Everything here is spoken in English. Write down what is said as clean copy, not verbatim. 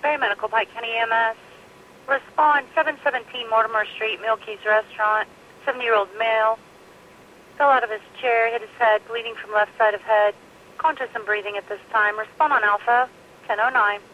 Berry Medical, Pike County EMS. Respond 717 Mortimer Street, Milky's Restaurant. 70-year-old male. Fell out of his chair, hit his head, bleeding from left side of head. Conscious and breathing at this time. Respond on Alpha 1009.